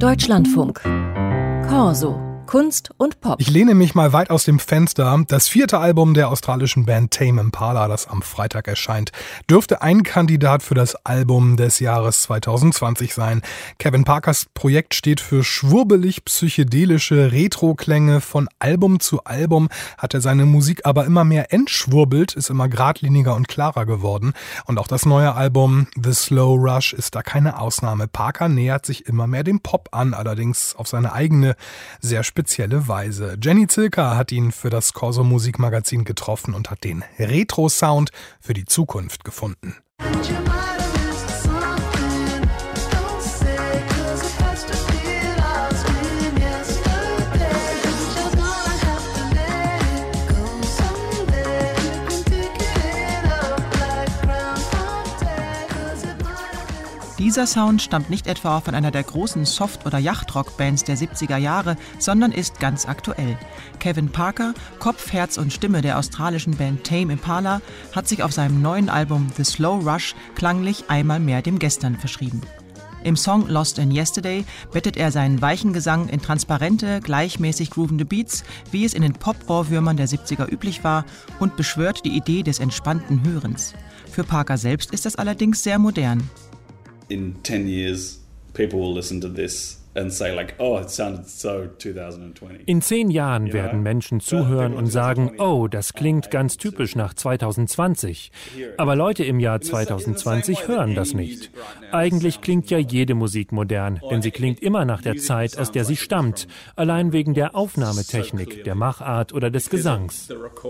Deutschlandfunk. Corso. Kunst und Pop. Ich lehne mich mal weit aus dem Fenster. Das 4. Album der australischen Band Tame Impala, das am Freitag erscheint, dürfte ein Kandidat für das Album des Jahres 2020 sein. Kevin Parkers Projekt steht für schwurbelig-psychedelische Retro-Klänge. Von Album zu Album hat er seine Musik aber immer mehr entschwurbelt, ist immer geradliniger und klarer geworden. Und auch das neue Album The Slow Rush ist da keine Ausnahme. Parker nähert sich immer mehr dem Pop an, allerdings auf seine eigene, sehr spezielle Weise. Jenny Zilka hat ihn für das Corso Musikmagazin getroffen und hat den Retro-Sound für die Zukunft gefunden. Dieser Sound stammt nicht etwa von einer der großen Soft- oder Yachtrock-Bands der 70er Jahre, sondern ist ganz aktuell. Kevin Parker, Kopf, Herz und Stimme der australischen Band Tame Impala, hat sich auf seinem neuen Album The Slow Rush klanglich einmal mehr dem Gestern verschrieben. Im Song Lost in Yesterday bettet er seinen weichen Gesang in transparente, gleichmäßig groovende Beats, wie es in den Pop-Ohrwürmern der 70er üblich war, und beschwört die Idee des entspannten Hörens. Für Parker selbst ist das allerdings sehr modern. In 10 years, people will listen to this and say like, oh, it sounded so 2020. In 10 Jahren werden Menschen zuhören und sagen, oh, das klingt ganz typisch nach 2020. Aber Leute im Jahr 2020 hören das nicht. Eigentlich klingt ja jede Musik modern, denn sie klingt immer nach der Zeit, aus der sie stammt. Allein wegen der Aufnahmetechnik, der Machart oder des Gesangs.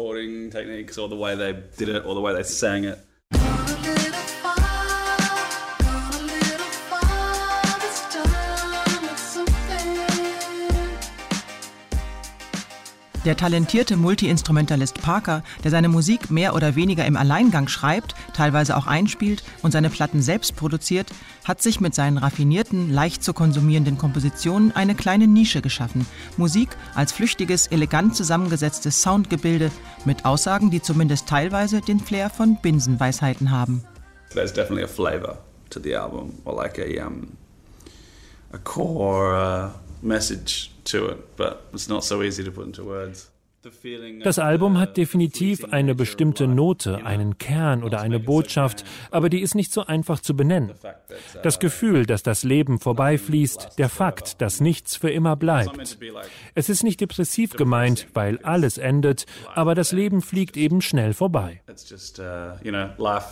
Der talentierte Multi-Instrumentalist Parker, der seine Musik mehr oder weniger im Alleingang schreibt, teilweise auch einspielt und seine Platten selbst produziert, hat sich mit seinen raffinierten, leicht zu konsumierenden Kompositionen eine kleine Nische geschaffen. Musik als flüchtiges, elegant zusammengesetztes Soundgebilde mit Aussagen, die zumindest teilweise den Flair von Binsenweisheiten haben. There's definitely a flavor to the album, or like a core message to it, but it's not so easy to put into words. Das Album hat definitiv eine bestimmte Note, einen Kern oder eine Botschaft, aber die ist nicht so einfach zu benennen. Das Gefühl, dass das Leben vorbeifließt, der Fakt, dass nichts für immer bleibt. Es ist nicht depressiv gemeint, weil alles endet, aber das Leben fliegt eben schnell vorbei. It's just, life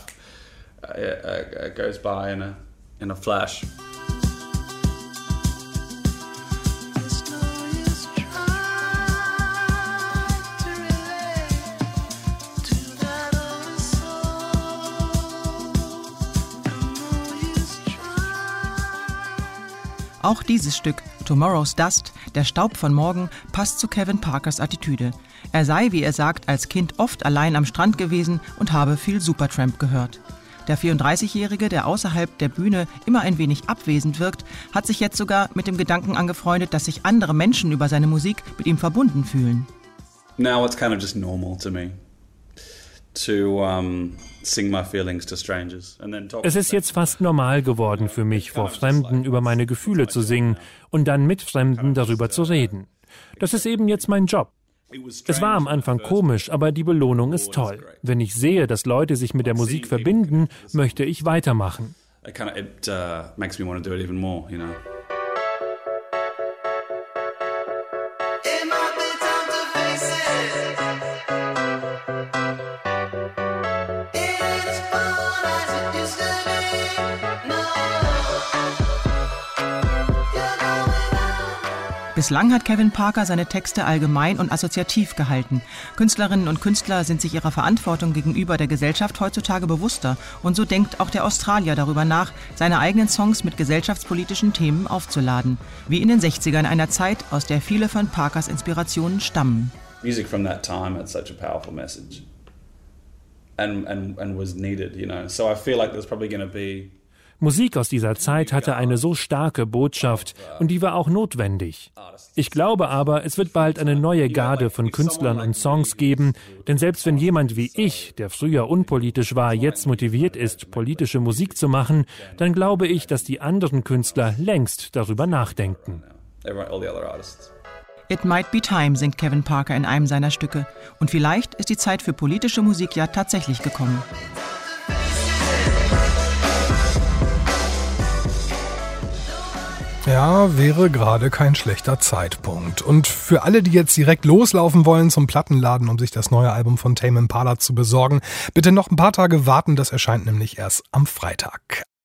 goes by in a flash. Auch dieses Stück, Tomorrow's Dust, der Staub von morgen, passt zu Kevin Parkers Attitüde. Er sei, wie er sagt, als Kind oft allein am Strand gewesen und habe viel Supertramp gehört. Der 34-Jährige, der außerhalb der Bühne immer ein wenig abwesend wirkt, hat sich jetzt sogar mit dem Gedanken angefreundet, dass sich andere Menschen über seine Musik mit ihm verbunden fühlen. Now it's kind of just normal to me to sing my feelings to strangers and then talk. Es ist jetzt fast normal geworden für mich, vor Fremden über meine Gefühle zu singen und dann mit Fremden darüber zu reden. Das ist eben jetzt mein Job. Es war am Anfang komisch, aber die Belohnung ist toll. Wenn ich sehe, dass Leute sich mit der Musik verbinden, möchte ich weitermachen. It makes me want to do it even more, you know. Bislang hat Kevin Parker seine Texte allgemein und assoziativ gehalten. Künstlerinnen und Künstler sind sich ihrer Verantwortung gegenüber der Gesellschaft heutzutage bewusster. Und so denkt auch der Australier darüber nach, seine eigenen Songs mit gesellschaftspolitischen Themen aufzuladen. Wie in den 60ern, einer Zeit, aus der viele von Parkers Inspirationen stammen. Music from that time had such a powerful message and was needed, you know. So I feel like there's probably going to be Musik aus dieser Zeit hatte eine so starke Botschaft und die war auch notwendig. Ich glaube aber, es wird bald eine neue Garde von Künstlern und Songs geben, denn selbst wenn jemand wie ich, der früher unpolitisch war, jetzt motiviert ist, politische Musik zu machen, dann glaube ich, dass die anderen Künstler längst darüber nachdenken. It Might Be Time singt Kevin Parker in einem seiner Stücke. Und vielleicht ist die Zeit für politische Musik ja tatsächlich gekommen. Ja, wäre gerade kein schlechter Zeitpunkt. Und für alle, die jetzt direkt loslaufen wollen zum Plattenladen, um sich das neue Album von Tame Impala zu besorgen, bitte noch ein paar Tage warten, das erscheint nämlich erst am Freitag.